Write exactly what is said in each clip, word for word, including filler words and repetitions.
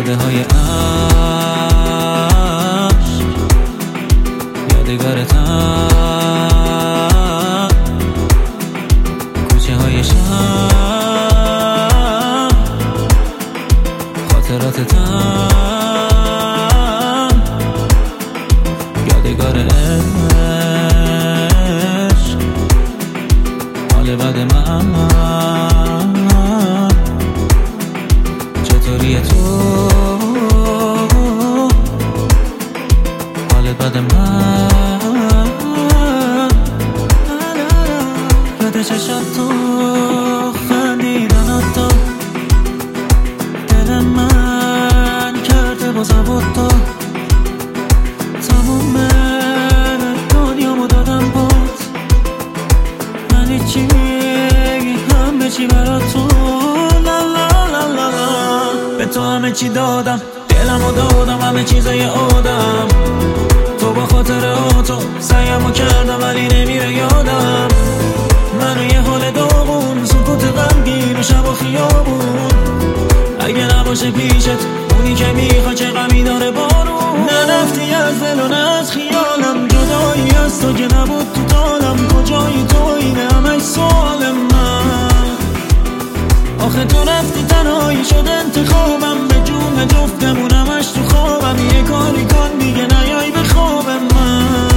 کاده های عشق یادگارتم، کوچه های شهر خاطراتتم، یادگار عشق حال بد من. چطوری تو حال بد من؟ یاد چشم تو خندیدن تو دل من کرده با زبط تو، تموم دنیامو دادم باز، من هیچی همه چی برا تو. لا لا لا لا لا به تو همه چی دادم، دلمو دادم، همه چیزای آدم. تو با خاطر تو سعیمو کردم ولی نمیره یادم. منو یه حال داغون، سکوت غمگین و شب و خیابون. اگه نباشه پیشت اونی که میخوا چه غمی داره بارون. نرفتی از دل و نه از خیالم، جدایی از تو که نبود تو طالم. کجایی تو اینه همش سوال من. آخه تو رفتی تنهایی شد انتخابم، به جون جفتمون همش تو خوابم. یه کاری کن دیگه نیای به خواب من.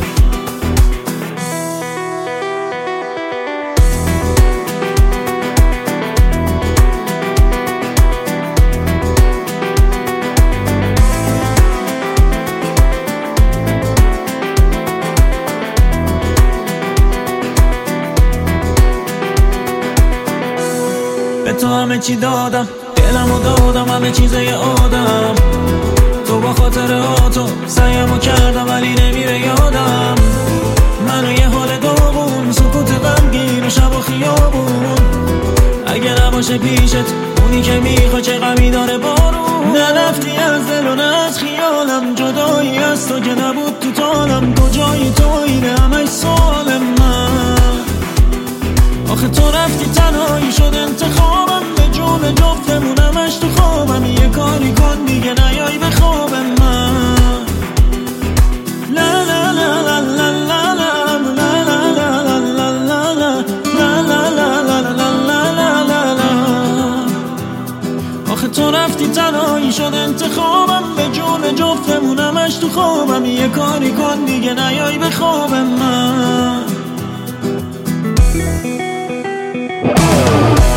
به تو همه چی دادم، دلمو دادم، همه چیزای آدم. تو با خاطر تو سعیمو کردم ولی نمیره یادم. منو یه حال داغون، سکوت غمگین و شب و خیابون. اگه نباشه پیشت اونی که میخوا چه غمی داره بارون. نرفتی از دل و نه از خیالم، جدایی از تو که نبود تو طالم. کجایی تو اینه همش سوال من. آخه تو رفتی تنهایی شد انتخابم، به جون جفتمون همش تو خوابم. یه کاری کن دیگه نیای به خواب من. لا لا لا لا لا لا لا لا لا لا لا لا لا لا. آخه تو رفتی تنهایی شد انتخابم، به جون جفتمون همش تو خوابم. یه کاری کن دیگه نیای به خواب من.